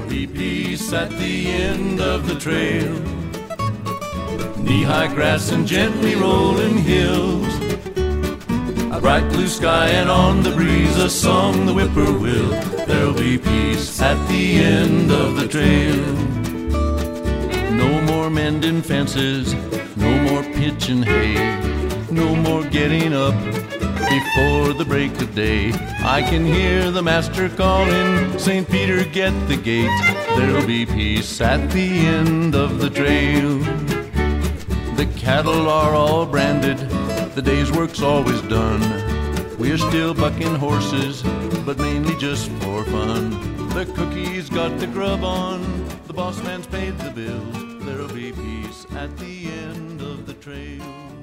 there'll be peace at the end of the trail. Knee-high grass and gently rolling hills, a bright blue sky and on the breeze a song the whippoorwill. There'll be peace at the end of the trail. No more mending fences, no more pitching hay, no more getting up before the break of day. I can hear the master calling, St. Peter, get the gate. There'll be peace at the end of the trail. The cattle are all branded, the day's work's always done. We're still bucking horses, but mainly just for fun. The cookie's got the grub on, the boss man's paid the bills. There'll be peace at the end of the trail.